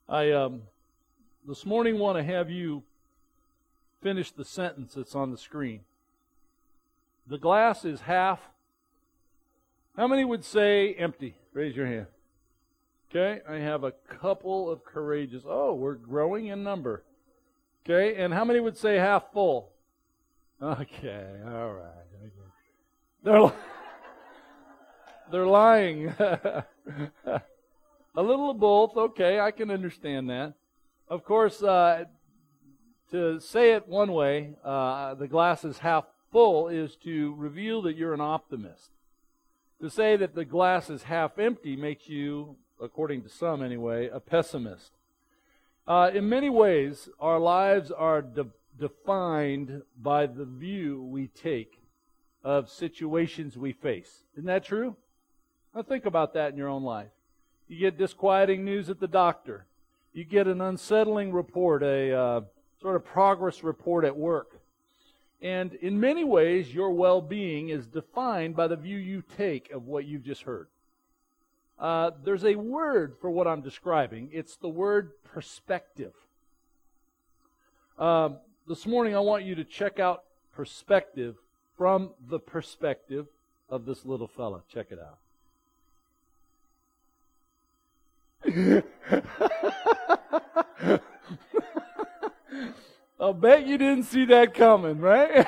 I this morning want to have you finish the sentence that's on the screen. The glass is half. How many would say empty? Raise your hand. Okay, I have a couple of courageous. Oh, we're growing in number. Okay, and how many would say half full? Okay, all right. They're lying. A little of both. Okay, I can understand that. Of course, to say it one way, the glass is half full is to reveal that you're an optimist. To say that the glass is half empty makes you, according to some anyway, a pessimist. In many ways, our lives are defined by the view we take of situations we face. Isn't that true? Now think about that in your own life. You get disquieting news at the doctor. You get an unsettling report, a sort of progress report at work. And in many ways, your well-being is defined by the view you take of what you've just heard. There's a word for what I'm describing. It's the word perspective. This morning, I want you to check out perspective from the perspective of this little fella. Check it out. I'll bet you didn't see that coming, right?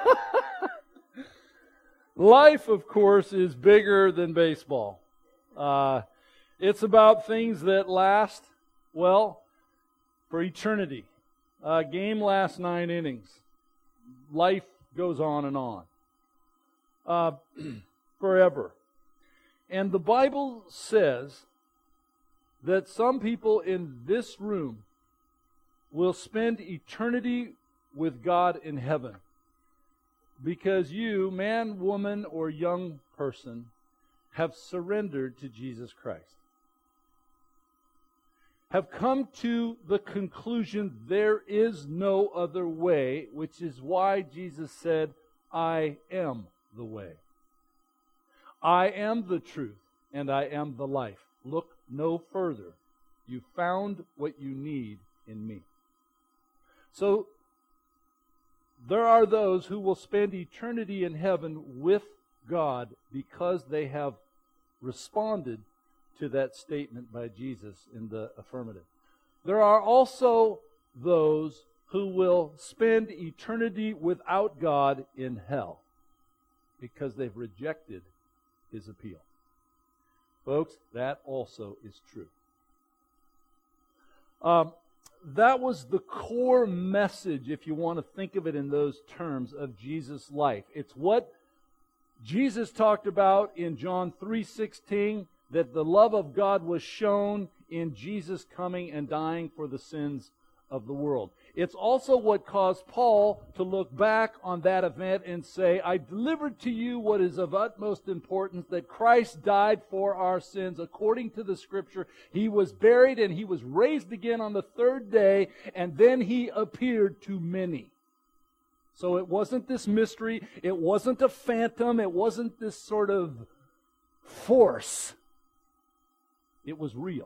Life, of course, is bigger than baseball. It's about things that last, well, for eternity. A game lasts 9 innings. Life goes on and on. Forever. And the Bible says that some people in this room will spend eternity with God in heaven because you, man, woman, or young person, have surrendered to Jesus Christ. Have come to the conclusion there is no other way, which is why Jesus said, I am the way. I am the truth, and I am the life. Look no further. You found what you need in me. So, there are those who will spend eternity in heaven with God because they have responded to that statement by Jesus in the affirmative. There are also those who will spend eternity without God in hell because they've rejected His appeal. Folks, that also is true. That was the core message, if you want to think of it in those terms, of Jesus' life. It's what Jesus talked about in John 3:16, that the love of God was shown in Jesus coming and dying for the sins of the world. It's also what caused Paul to look back on that event and say, I delivered to you what is of utmost importance, that Christ died for our sins according to the Scripture. He was buried and He was raised again on the third day, and then He appeared to many. So it wasn't this mystery, it wasn't a phantom, it wasn't this sort of force. It was real.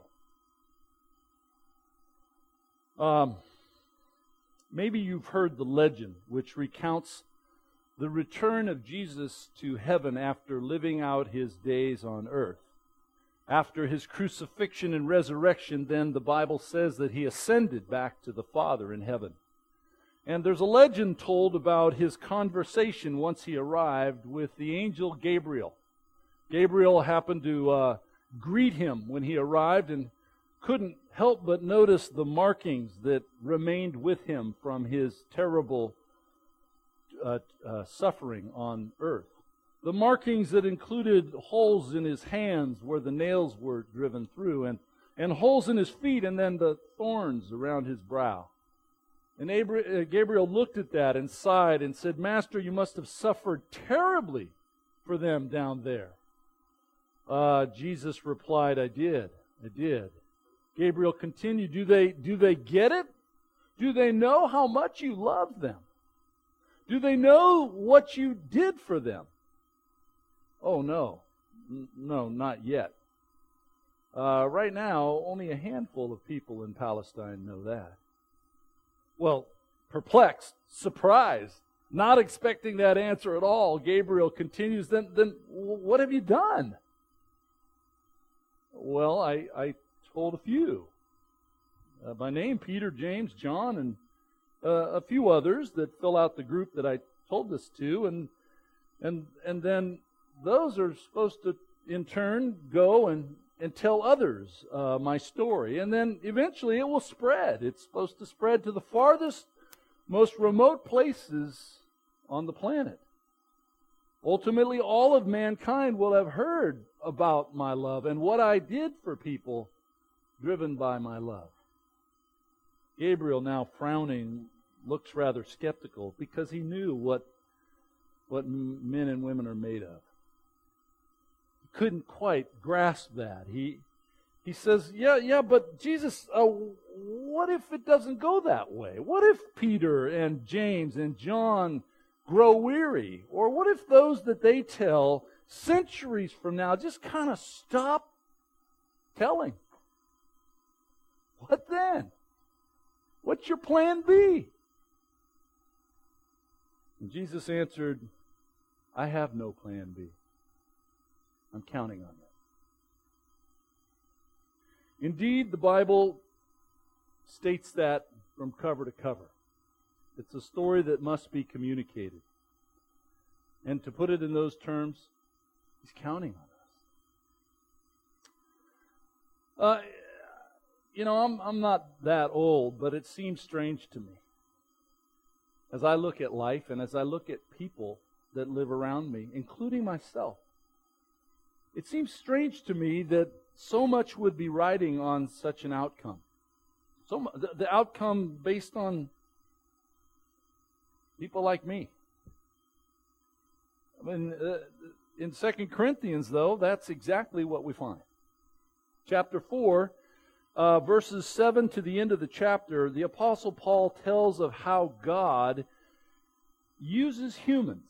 Maybe you've heard the legend which recounts the return of Jesus to heaven after living out His days on earth. After His crucifixion and resurrection, then the Bible says that He ascended back to the Father in heaven. And there's a legend told about His conversation once He arrived with the angel Gabriel. Gabriel happened to greet Him when He arrived and couldn't help but notice the markings that remained with Him from His terrible suffering on earth. The markings that included holes in His hands where the nails were driven through, and holes in His feet, and then the thorns around His brow. And Gabriel looked at that and sighed and said, Master, you must have suffered terribly for them down there. Jesus replied, I did. Gabriel continued, do they get it? Do they know how much you love them? Do they know what you did for them? Oh, no. No, not yet. Right now, only a handful of people in Palestine know that. Well, perplexed, surprised, not expecting that answer at all, Gabriel continues, then what have you done? Well, I told a few. By name, Peter, James, John, and a few others that fill out the group that I told this to, and then those are supposed to, in turn, go and tell others my story. And then eventually it will spread. It's supposed to spread to the farthest, most remote places on the planet. Ultimately, all of mankind will have heard about my love and what I did for people driven by my love. Gabriel, now frowning, looks rather skeptical because he knew what men and women are made of. He couldn't quite grasp that. He says, yeah, but Jesus, what if it doesn't go that way? What if Peter and James and John grow weary? Or what if those that they tell centuries from now just kind of stop telling? What then? What's your plan B? And Jesus answered, I have no plan B. I'm counting on that. Indeed, the Bible states that from cover to cover. It's a story that must be communicated. And to put it in those terms, He's counting on us. I'm not that old, but it seems strange to me. As I look at life and as I look at people that live around me, including myself, it seems strange to me that so much would be riding on such an outcome. The outcome based on people like me. I mean, in 2 Corinthians, though, that's exactly what we find. Chapter 4, verses 7 to the end of the chapter, the Apostle Paul tells of how God uses humans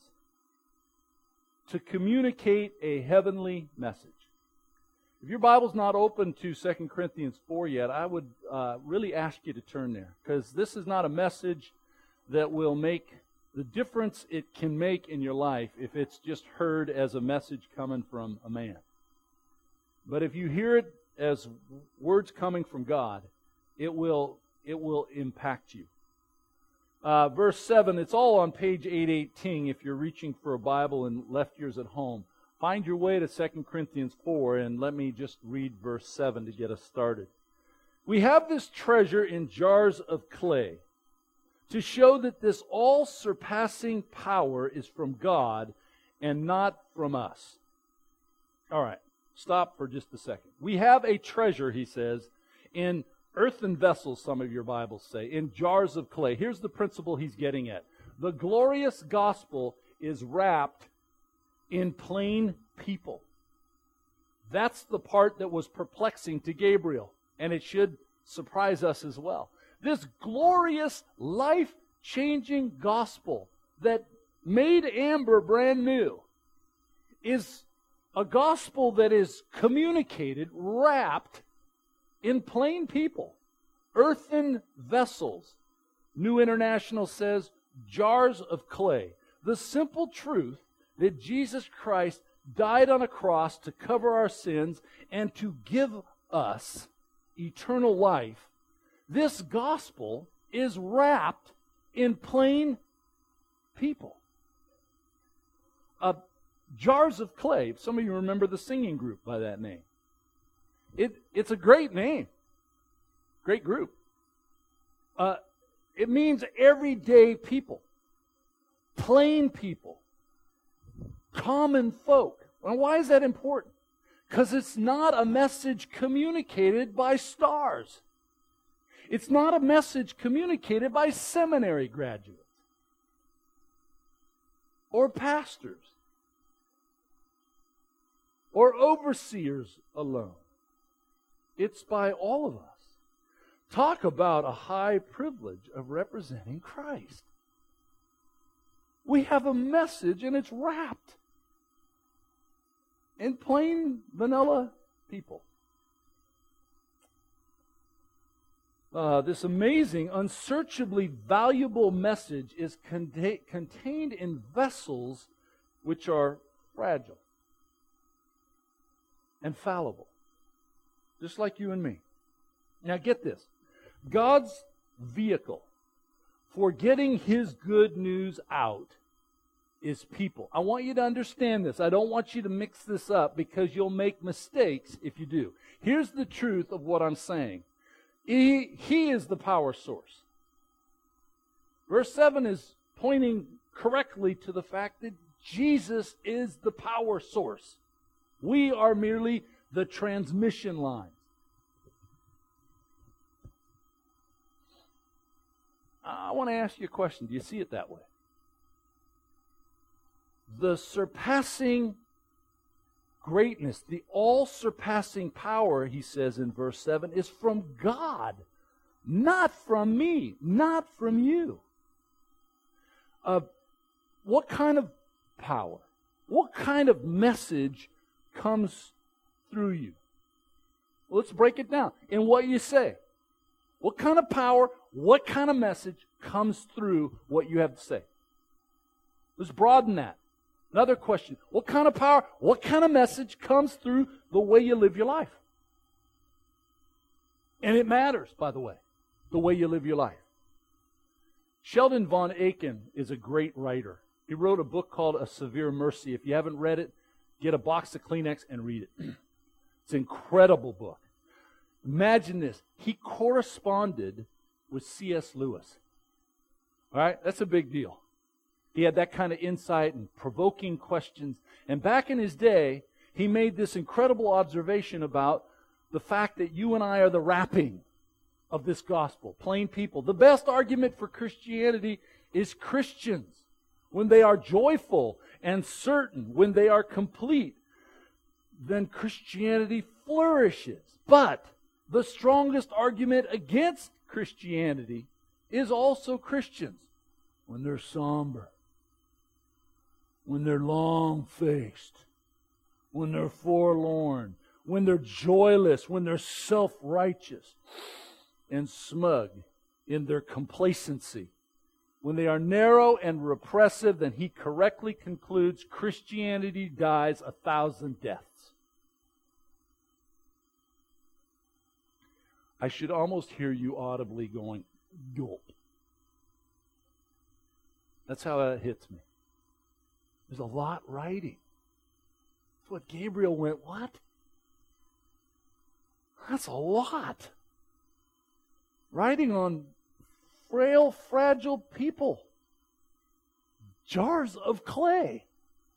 to communicate a heavenly message. If your Bible's not open to 2 Corinthians 4 yet, I would really ask you to turn there, because this is not a message that will make the difference it can make in your life if it's just heard as a message coming from a man. But if you hear it as words coming from God, it will impact you. Verse 7, it's all on page 818 if you're reaching for a Bible and left yours at home. Find your way to 2 Corinthians 4, and let me just read verse 7 to get us started. We have this treasure in jars of clay to show that this all-surpassing power is from God and not from us. All right, stop for just a second. We have a treasure, he says, in earthen vessels, some of your Bibles say, in jars of clay. Here's the principle he's getting at. The glorious gospel is wrapped in plain people. That's the part that was perplexing to Gabriel, and it should surprise us as well. This glorious, life-changing gospel that made Amber brand new is a gospel that is communicated, wrapped in plain people, earthen vessels. New International says jars of clay. The simple truth that Jesus Christ died on a cross to cover our sins and to give us eternal life. This gospel is wrapped in plain people. Jars of clay. Some of you remember the singing group by that name. It's a great name. Great group. It means everyday people. Plain people. Common folk. Well, why is that important? Because it's not a message communicated by stars. It's not a message communicated by seminary graduates or pastors or overseers alone. It's by all of us. Talk about a high privilege of representing Christ. We have a message and it's wrapped in plain vanilla people. this amazing, unsearchably valuable message is contained in vessels which are fragile and fallible, just like you and me. Now get this. God's vehicle for getting His good news out is people. I want you to understand this. I don't want you to mix this up because you'll make mistakes if you do. Here's the truth of what I'm saying. He is the power source. Verse 7 is pointing correctly to the fact that Jesus is the power source. We are merely the transmission lines. I want to ask you a question. Do you see it that way? The surpassing greatness, the all-surpassing power, he says in verse 7, is from God, not from me, not from you. What kind of power? What kind of message comes through you? Well, let's break it down in what you say. What kind of power, what kind of message comes through what you have to say? Let's broaden that. Another question. What kind of power, what kind of message comes through the way you live your life? And it matters, by the way, the way you live your life. Sheldon Von Aiken is a great writer. He wrote a book called A Severe Mercy. If you haven't read it, get a box of Kleenex and read it. It's an incredible book. Imagine this. He corresponded with C.S. Lewis. All right? That's a big deal. He had that kind of insight and provoking questions. And back in his day, he made this incredible observation about the fact that you and I are the wrapping of this gospel. Plain people. The best argument for Christianity is Christians. When they are joyful and certain, when they are complete, then Christianity flourishes. But the strongest argument against Christianity is also Christians. When they're somber, when they're long-faced, when they're forlorn, when they're joyless, when they're self-righteous and smug in their complacency. When they are narrow and repressive, then he correctly concludes Christianity dies 1,000 deaths. I should almost hear you audibly going, gulp. That's how that hits me. There's a lot writing. That's what Gabriel went, what? That's a lot. Writing on frail, fragile people. Jars of clay.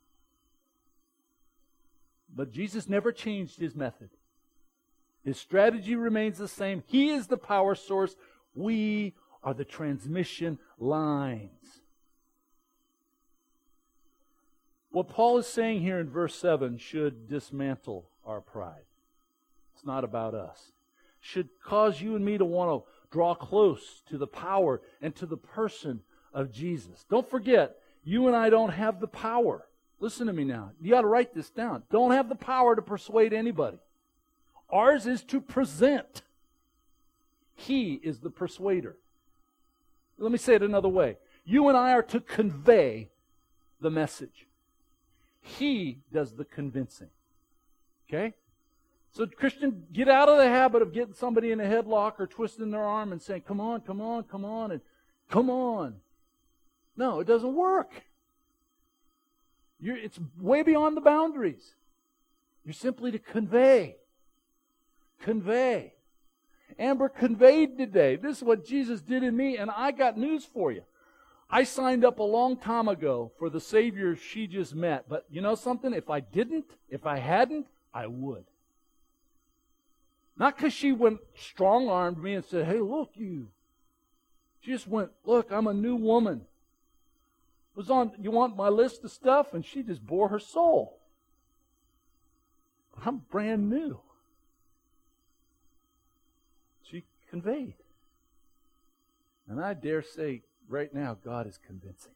But Jesus never changed his method. His strategy remains the same. He is the power source. We are the transmission lines. What Paul is saying here in verse 7 should dismantle our pride. It's not about us. Should cause you and me to want to draw close to the power and to the person of Jesus. Don't forget, you and I don't have the power. Listen to me now. You got to write this down. Don't have the power to persuade anybody. Ours is to present. He is the persuader. Let me say it another way. You and I are to convey the message. He does the convincing. Okay? So, Christian, get out of the habit of getting somebody in a headlock or twisting their arm and saying, come on, come on, come on, and come on. No, it doesn't work. It's way beyond the boundaries. You're simply to convey. Convey. Amber conveyed today. This is what Jesus did in me, and I got news for you. I signed up a long time ago for the Savior she just met. But you know something? If I hadn't, I would. Not because she went strong-armed me and said, hey, look, you. She just went, look, I'm a new woman. It was on, you want my list of stuff? And she just bore her soul. I'm brand new. She conveyed. And I dare say, right now, God is convincing.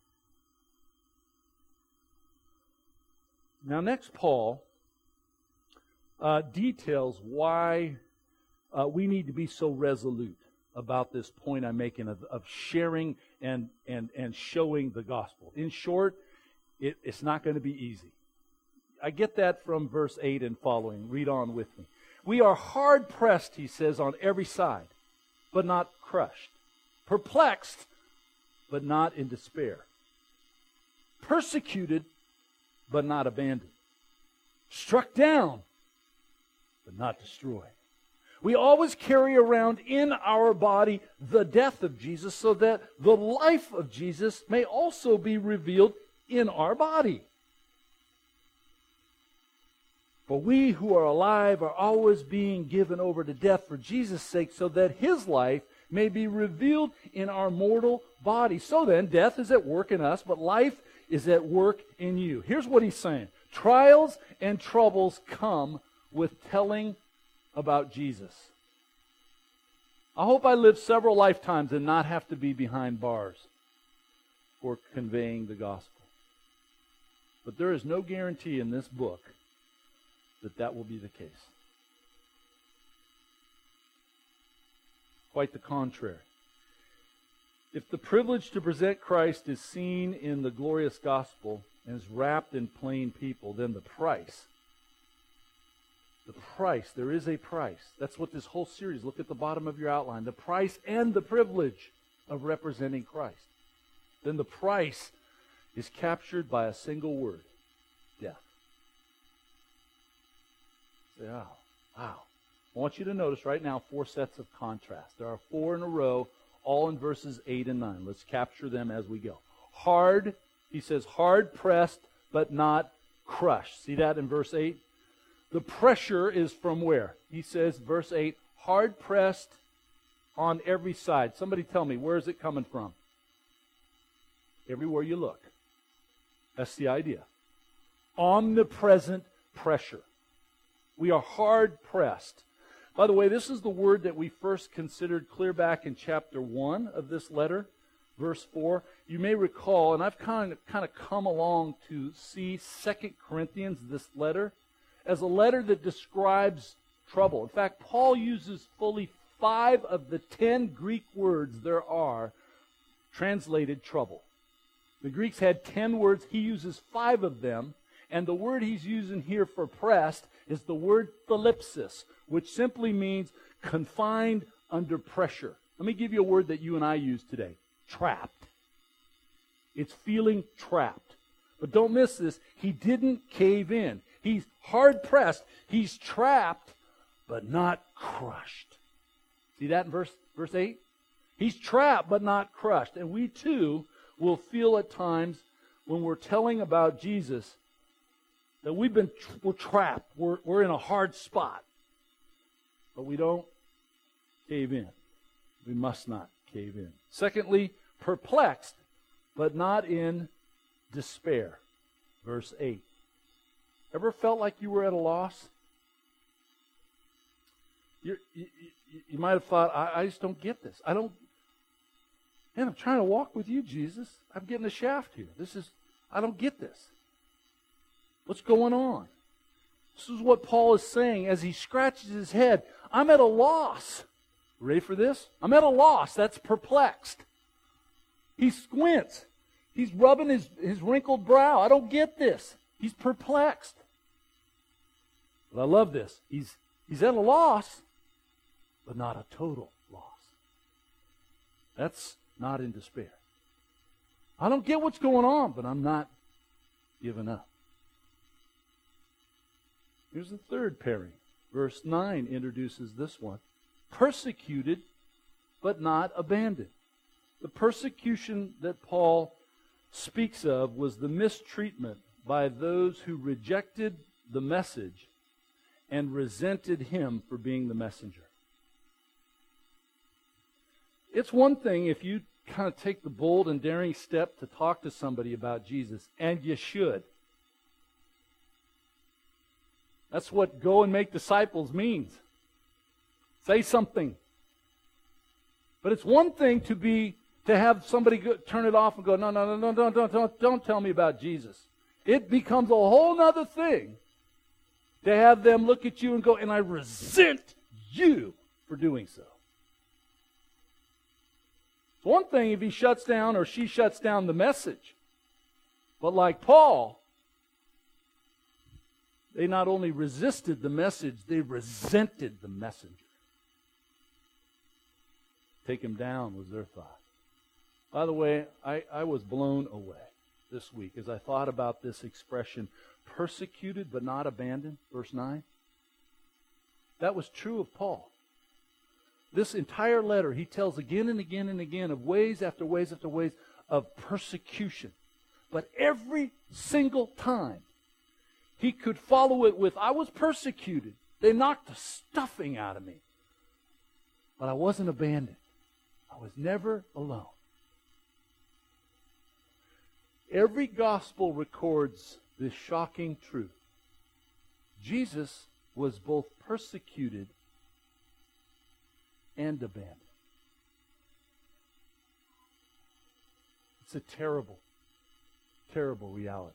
Now, next, Paul details why we need to be so resolute. about this point I'm making of sharing and showing the gospel. In short, it's not going to be easy. I get that from verse 8 and following. Read on with me. We are hard pressed, he says, on every side, but not crushed. Perplexed, but not in despair. Persecuted, but not abandoned. Struck down, but not destroyed. We always carry around in our body the death of Jesus so that the life of Jesus may also be revealed in our body. For we who are alive are always being given over to death for Jesus' sake so that his life may be revealed in our mortal body. So then, death is at work in us, but life is at work in you. Here's what he's saying. Trials and troubles come with telling about Jesus. I hope I live several lifetimes and not have to be behind bars for conveying the gospel. But there is no guarantee in this book that will be the case. Quite the contrary. If the privilege to present Christ is seen in the glorious gospel and is wrapped in plain people, then the price, there is a price. That's what this whole series, look at the bottom of your outline, the price and the privilege of representing Christ. Then the price is captured by a single word, death. Say, wow. I want you to notice right now 4 sets of contrast. There are 4 in a row, all in verses 8 and 9. Let's capture them as we go. Hard, he says, hard pressed, but not crushed. See that in verse 8? The pressure is from where? He says, verse 8, hard pressed on every side. Somebody tell me, where is it coming from? Everywhere you look. That's the idea. Omnipresent pressure. We are hard pressed. By the way, this is the word that we first considered clear back in chapter 1 of this letter, verse 4. You may recall, and I've kind of come along to see 2 Corinthians, this letter, as a letter that describes trouble. In fact, Paul uses fully 5 of the 10 Greek words there are translated trouble. The Greeks had 10 words. He uses 5 of them. And the word he's using here for pressed is the word thalipsis, which simply means confined under pressure. Let me give you a word that you and I use today. Trapped. It's feeling trapped. But don't miss this. He didn't cave in. He's hard pressed. He's trapped, but not crushed. See that in verse 8? He's trapped, but not crushed. And we too will feel at times when we're telling about Jesus that we're trapped. We're in a hard spot. But we don't cave in. We must not cave in. Secondly, perplexed, but not in despair. Verse 8. Ever felt like you were at a loss? You might have thought, I just don't get this. I'm trying to walk with you, Jesus. I'm getting a shaft here. I don't get this. What's going on? This is what Paul is saying as he scratches his head. I'm at a loss. Ready for this? I'm at a loss. That's perplexed. He squints. He's rubbing his wrinkled brow. I don't get this. He's perplexed. But I love this. He's at a loss, but not a total loss. That's not in despair. I don't get what's going on, but I'm not giving up. Here's the third pairing. Verse 9 introduces this one. Persecuted, but not abandoned. The persecution that Paul speaks of was the mistreatment by those who rejected the message and resented him for being the messenger. It's one thing if you kind of take the bold and daring step to talk to somebody about Jesus, and you should. That's what go and make disciples means. Say something. But it's one thing to have somebody turn it off and go, no, don't tell me about Jesus. It becomes a whole other thing to have them look at you and go, and I resent you for doing so. It's one thing if he shuts down or she shuts down the message. But like Paul, they not only resisted the message, they resented the messenger. Take him down was their thought. By the way, I was blown away this week as I thought about this expression, persecuted but not abandoned, verse 9. That was true of Paul. This entire letter, he tells again and again and again of ways after ways after ways of persecution. But every single time, he could follow it with, I was persecuted. They knocked the stuffing out of me. But I wasn't abandoned. I was never alone. Every gospel records this shocking truth. Jesus was both persecuted and abandoned. It's a terrible, terrible reality.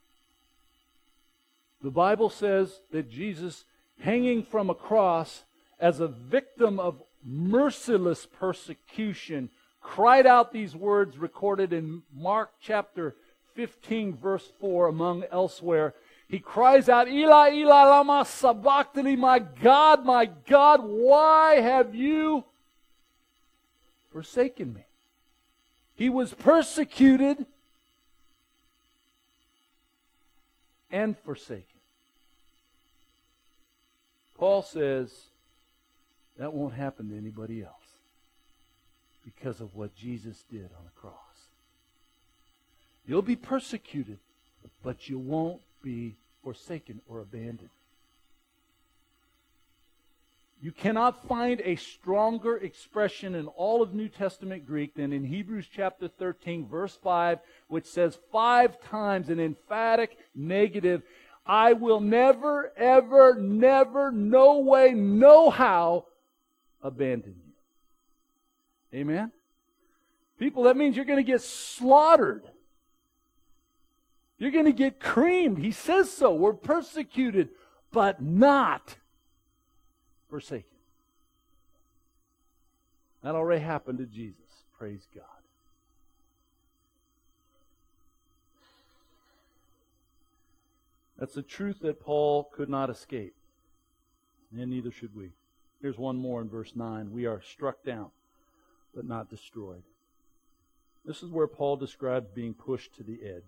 The Bible says that Jesus, hanging from a cross as a victim of merciless persecution, cried out these words recorded in Mark chapter 15, verse 4, among elsewhere. He cries out, Eli, Eli, lama sabachthani, my God, why have you forsaken me? He was persecuted and forsaken. Paul says that won't happen to anybody else because of what Jesus did on the cross. You'll be persecuted, but you won't be forsaken or abandoned. You cannot find a stronger expression in all of New Testament Greek than in Hebrews chapter 13, verse 5, which says 5 times an emphatic negative, I will never, ever, never, no way, no how abandon you. Amen? People, that means you're going to get slaughtered. You're going to get creamed. He says so. We're persecuted, but not forsaken. That already happened to Jesus. Praise God. That's a truth that Paul could not escape. And neither should we. Here's one more in verse 9. We are struck down, but not destroyed. This is where Paul describes being pushed to the edge.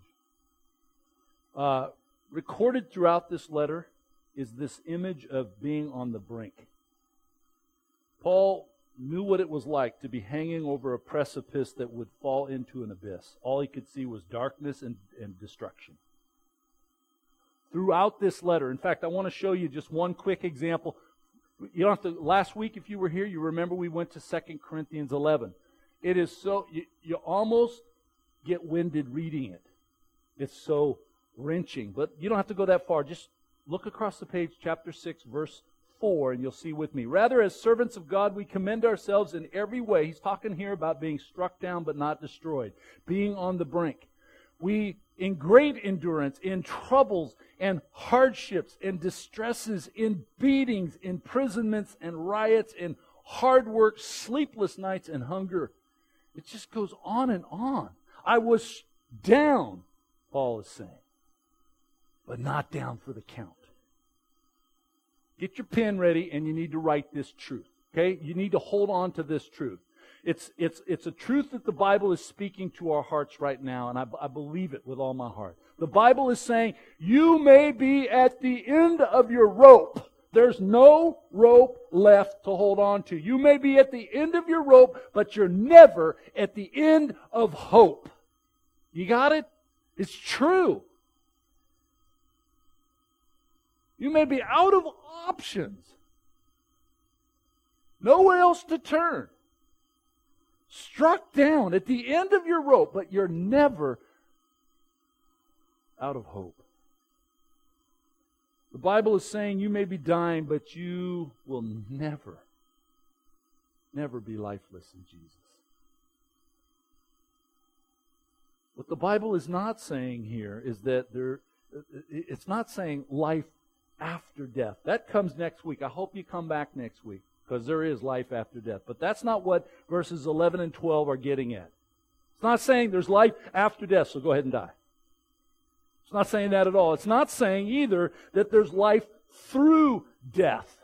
Recorded throughout this letter is this image of being on the brink. Paul knew what it was like to be hanging over a precipice that would fall into an abyss. All he could see was darkness and destruction. Throughout this letter, in fact, I want to show you just one quick example. You don't have to, last week, if you were here, you remember we went to 2 Corinthians 11. It is so, you almost get winded reading it. It's so wrenching. But you don't have to go that far. Just look across the page, chapter 6, verse 4, and you'll see with me. Rather, as servants of God, we commend ourselves in every way. He's talking here about being struck down but not destroyed. Being on the brink. We, in great endurance, in troubles and hardships and distresses, in beatings, imprisonments and riots, in hard work, sleepless nights and hunger. It just goes on and on. I was down, Paul is saying, but not down for the count. Get your pen ready, and you need to write this truth. Okay? You need to hold on to this truth. It's a truth that the Bible is speaking to our hearts right now, and I believe it with all my heart. The Bible is saying, you may be at the end of your rope. There's no rope left to hold on to. You may be at the end of your rope, but you're never at the end of hope. You got it? It's true. You may be out of options. Nowhere else to turn. Struck down at the end of your rope, but you're never out of hope. The Bible is saying you may be dying, but you will never be lifeless in Jesus. What the Bible is not saying here is that it's not saying life after death. That comes next week. I hope you come back next week. because there is life after death. But that's not what verses 11 and 12 are getting at. It's not saying there's life after death, so go ahead and die. It's not saying that at all. It's not saying either that there's life through death.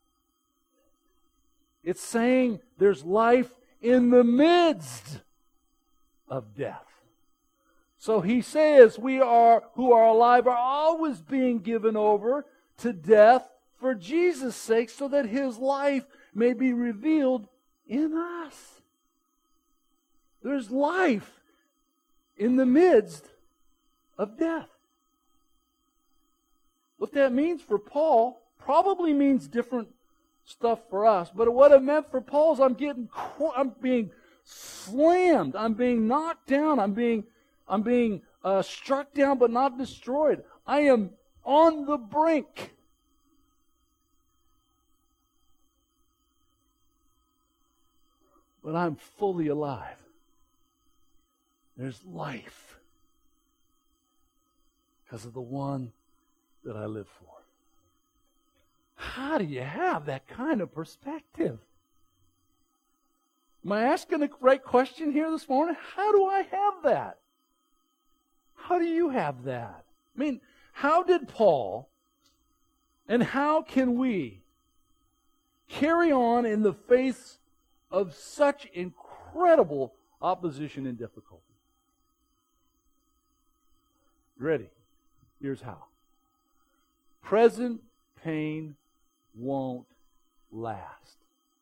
It's saying there's life in the midst of death. So he says we are who are alive are always being given over to death for Jesus' sake, so that His life may be revealed in us. There's life in the midst of death. What that means for Paul probably means different stuff for us. But what it meant for Paul is I'm being slammed. I'm being knocked down. I'm being struck down but not destroyed. I am on the brink. But I'm fully alive. There's life because of the one that I live for. How do you have that kind of perspective? Am I asking the right question here this morning? How do I have that? How do you have that? I mean, how did Paul and how can we carry on in the face of such incredible opposition and difficulty? Ready? Here's how. Present pain won't last.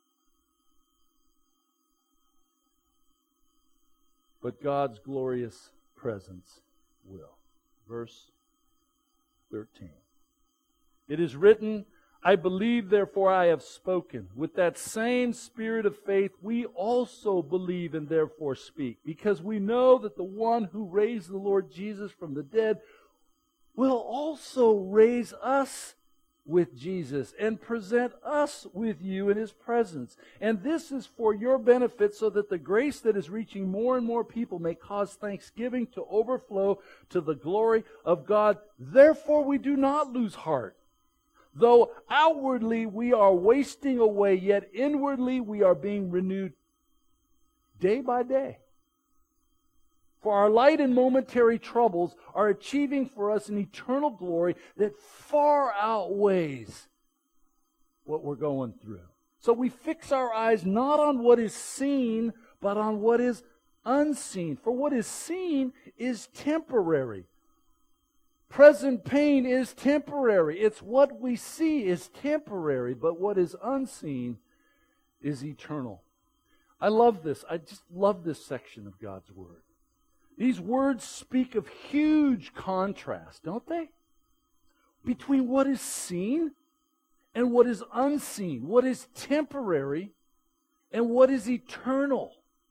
But God's glorious presence will. Verse 13. It is written, I believe, therefore I have spoken. With that same spirit of faith, we also believe and therefore speak, because we know that the one who raised the Lord Jesus from the dead will also raise us with Jesus and present us with you in His presence. And this is for your benefit, so that the grace that is reaching more and more people may cause thanksgiving to overflow to the glory of God. Therefore we do not lose heart. Though outwardly we are wasting away, yet inwardly we are being renewed day by day. For our light and momentary troubles are achieving for us an eternal glory that far outweighs what we're going through. So we fix our eyes not on what is seen, but on what is unseen. For what is seen is temporary. Present pain is temporary. It's what we see is temporary, but what is unseen is eternal. I love this. I just love this section of God's Word. These words speak of huge contrast, don't they? Between what is seen and what is unseen, what is temporary and what is eternal.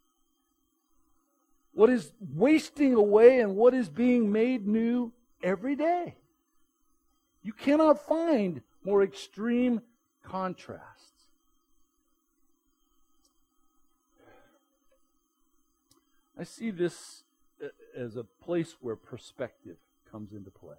What is wasting away and what is being made new every day. You cannot find more extreme contrasts. I see this as a place where perspective comes into play.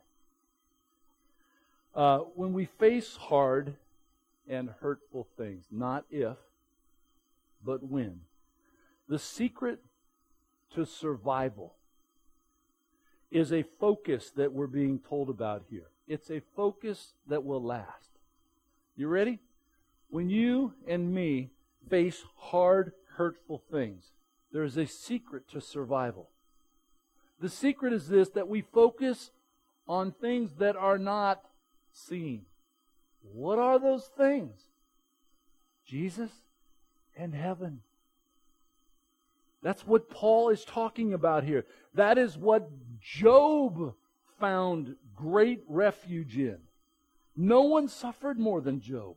When we face hard and hurtful things, not if, but when, the secret to survival is a focus that we're being told about here. It's a focus that will last. You ready? When you and me face hard, hurtful things, there is a secret to survival. The secret is this, that we focus on things that are not seen. What are those things? Jesus and heaven. That's what Paul is talking about here. That is what Job found great refuge in. No one suffered more than Job.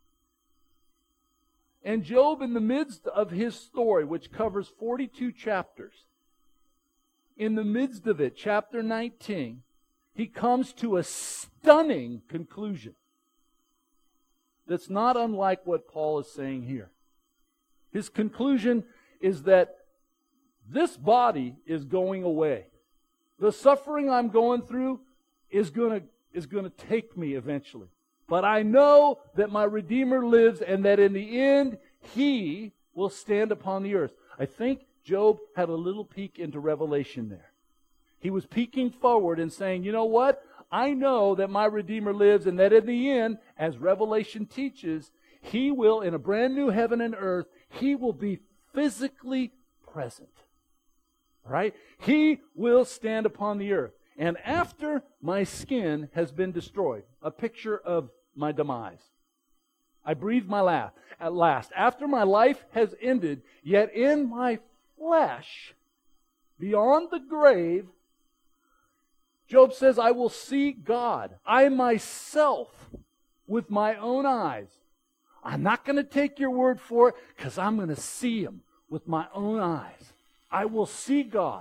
And Job, in the midst of his story, which covers 42 chapters, in the midst of it, chapter 19, he comes to a stunning conclusion that's not unlike what Paul is saying here. His conclusion is that this body is going away. The suffering I'm going through is going to take me eventually. But I know that my Redeemer lives and that in the end, He will stand upon the earth. I think Job had a little peek into Revelation there. He was peeking forward and saying, you know what? I know that my Redeemer lives and that in the end, as Revelation teaches, He will, in a brand new heaven and earth, He will be physically present. Right? He will stand upon the earth. And after my skin has been destroyed, a picture of my demise, I breathe my last. At last, after my life has ended, yet in my flesh, beyond the grave, Job says, I will see God. I myself, with my own eyes. I'm not going to take your word for it, because I'm going to see Him with my own eyes. I will see God.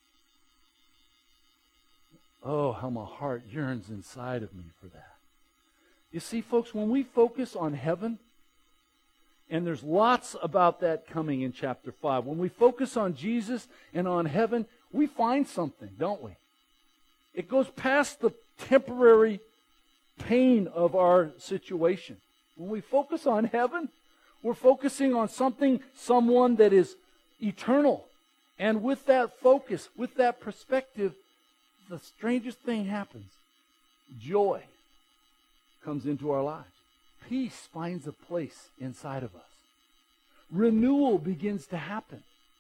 Oh, how my heart yearns inside of me for that. You see, folks, when we focus on heaven, and there's lots about that coming in chapter 5. When we focus on Jesus and on heaven, we find something, don't we? It goes past the temporary pain of our situation. When we focus on heaven, we're focusing on someone that is eternal. And with that focus, with that perspective, the strangest thing happens. Joy comes into our lives. Peace finds a place inside of us. Renewal begins to happen.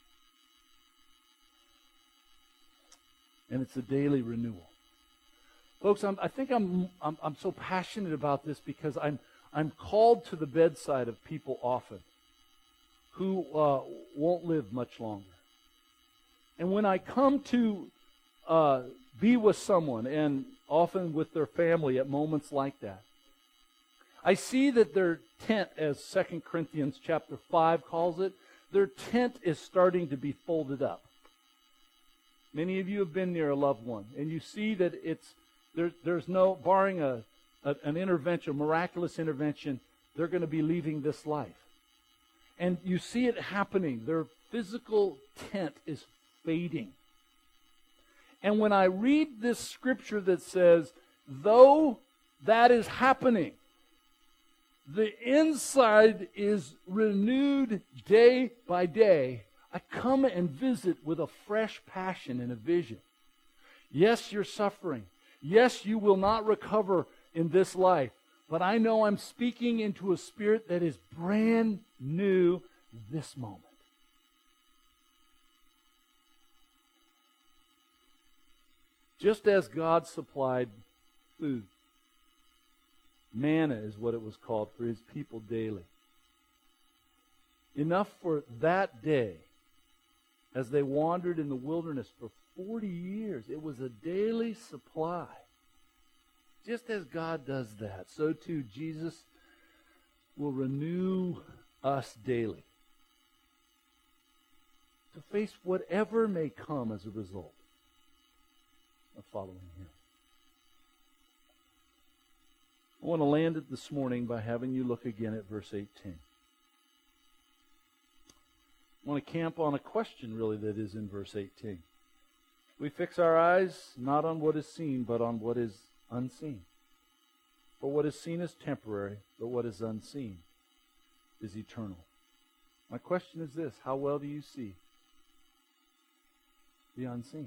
And it's a daily renewal. Folks, I think I'm so passionate about this because I'm called to the bedside of people often who won't live much longer. And when I come to be with someone, and often with their family at moments like that, I see that their tent, as 2 Corinthians chapter 5 calls it, their tent is starting to be folded up. Many of you have been near a loved one, and you see that there's no, barring an intervention, a miraculous intervention, they're going to be leaving this life. And you see it happening. Their physical tent is fading. And when I read this scripture that says, though that is happening, the inside is renewed day by day, I come and visit with a fresh passion and a vision. Yes, you're suffering. Yes, you will not recover in this life. But I know I'm speaking into a spirit that is brand new this moment. Just as God supplied food, manna is what it was called for His people daily. Enough for that day, as they wandered in the wilderness for 40 years. It was a daily supply. Just as God does that, so too Jesus will renew us daily to face whatever may come as a result of following Him. I want to land it this morning by having you look again at verse 18. I want to camp on a question, really, that is in verse 18. We fix our eyes not on what is seen, but on what is unseen. For what is seen is temporary, but what is unseen is eternal. My question is this: how well do you see the unseen?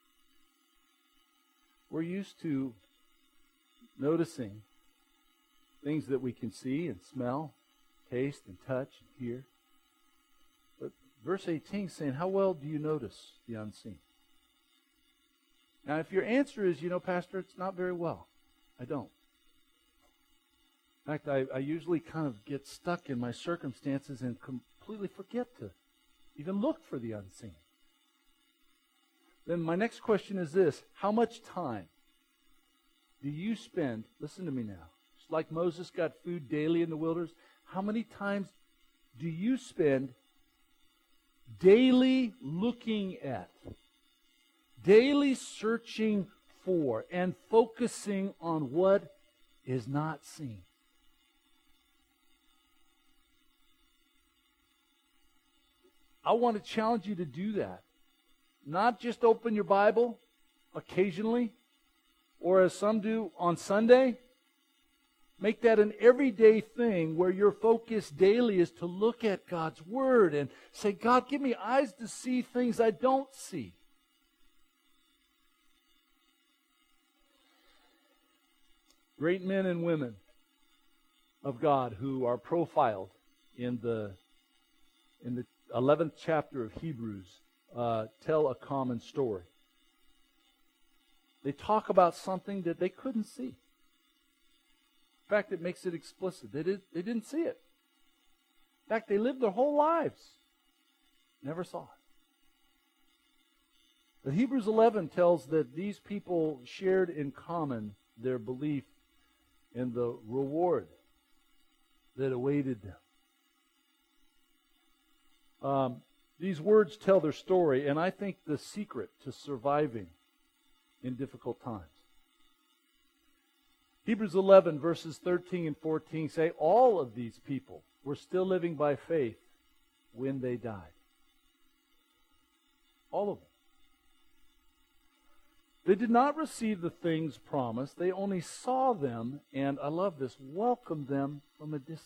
We're used to noticing things that we can see and smell, taste and touch and hear. But verse 18 is saying, how well do you notice the unseen? Now, if your answer is, Pastor, it's not very well, I don't. In fact, I usually kind of get stuck in my circumstances and completely forget to even look for the unseen. Then my next question is this: how much time do you spend, listen to me now, just like Moses got food daily in the wilderness, how many times do you spend daily looking at, daily searching for, and focusing on what is not seen? I want to challenge you to do that. Not just open your Bible occasionally, or as some do on Sunday, Make that an everyday thing where your focus daily is to look at God's Word and say, God, give me eyes to see things I don't see. Great men and women of God who are profiled in the 11th chapter of Hebrews tell a common story. They talk about something that they couldn't see. In fact, it makes it explicit. They didn't see it. In fact, they lived their whole lives. Never saw it. But Hebrews 11 tells that these people shared in common their belief in the reward that awaited them. These words tell their story, and I think the secret to surviving in difficult times. Hebrews 11, verses 13 and 14 say, all of these people were still living by faith when they died. All of them. They did not receive the things promised. They only saw them, and I love this, welcomed them from a distance.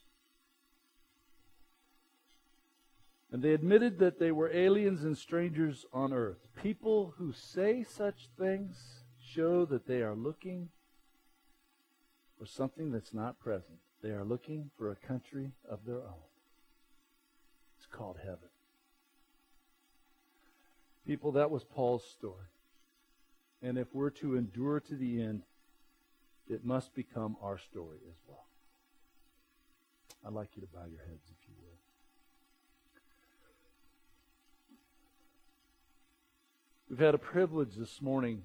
And they admitted that they were aliens and strangers on earth. People who say such things show that they are looking for something that's not present. They are looking for a country of their own. It's called heaven. People, that was Paul's story. And if we're to endure to the end, it must become our story as well. I'd like you to bow your heads if you would. We've had a privilege this morning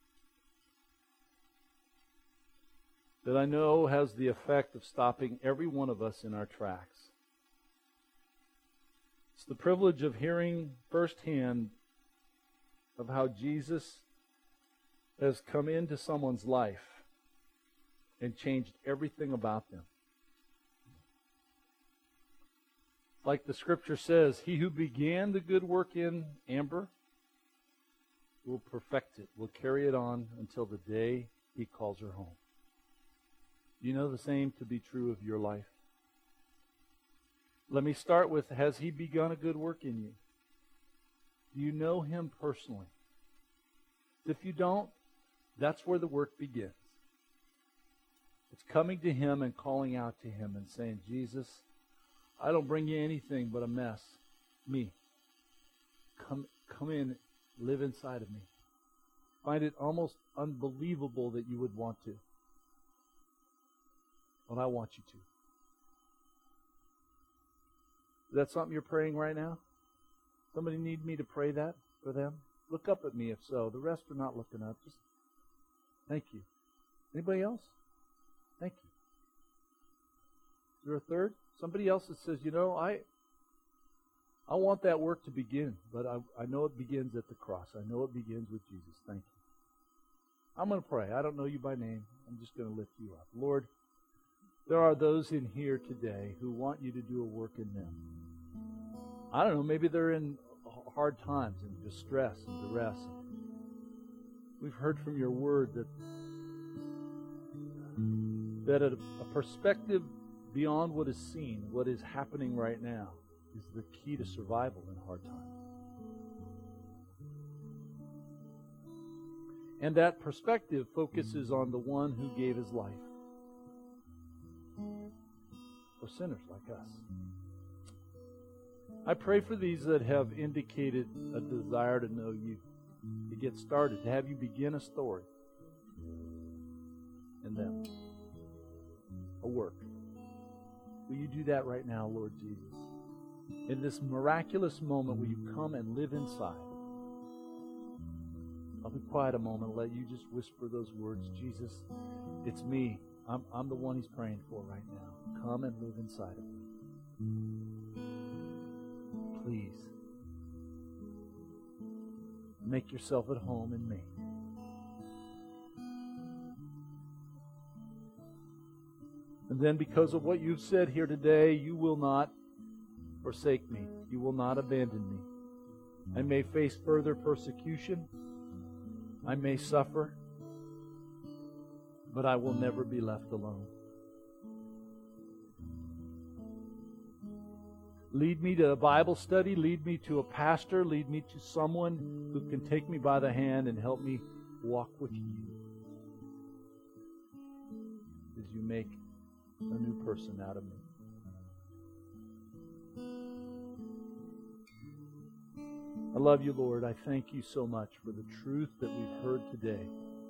that I know has the effect of stopping every one of us in our tracks. It's the privilege of hearing firsthand of how Jesus has come into someone's life and changed everything about them. Like the scripture says, he who began the good work in Amber will perfect it, will carry it on until the day he calls her home. Do you know the same to be true of your life? Let me start with, has he begun a good work in you? Do you know him personally? If you don't, that's where the work begins. It's coming to him and calling out to him and saying, Jesus, I don't bring you anything but a mess. Me. Come in, live inside of me. Find it almost unbelievable that you would want to. But I want you to. Is that something you're praying right now? Somebody need me to pray that for them? Look up at me if so. The rest are not looking up. Just thank you. Anybody else? Thank you. Is there a third? Somebody else that says, I want that work to begin, but I know it begins at the cross. I know it begins with Jesus. Thank you. I'm going to pray. I don't know you by name. I'm just going to lift you up. Lord, there are those in here today who want you to do a work in them. I don't know, maybe they're in hard times and distress and duress. We've heard from your word that a perspective beyond what is seen, what is happening right now, is the key to survival in hard times. And that perspective focuses on the one who gave his life for sinners like us. I pray for these that have indicated a desire to know you, to get started, to have you begin a story in them, a work. Will you do that right now, Lord Jesus? In this miraculous moment, will you come and live inside? I'll be quiet a moment and let you just whisper those words. Jesus, it's me. I'm the one he's praying for right now. Come and live inside of me. Please. Make yourself at home in me. And then because of what you've said here today, you will not forsake me. You will not abandon me. I may face further persecution. I may suffer. But I will never be left alone. Lead me to a Bible study. Lead me to a pastor. Lead me to someone who can take me by the hand and help me walk with you as you make a new person out of me. I love you, Lord. I thank you so much for the truth that we've heard today.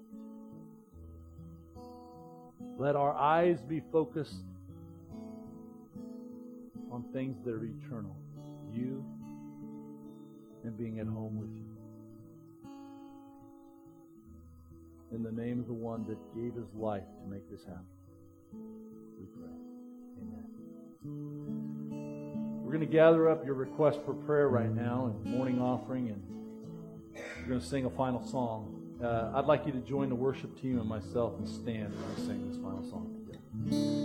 Let our eyes be focused on things that are eternal. You and being at home with you. In the name of the one that gave his life to make this happen, we pray. Amen. We're going to gather up your request for prayer right now and morning offering, and we're going to sing a final song. I'd like you to join the worship team and myself and stand as we sing this final song together.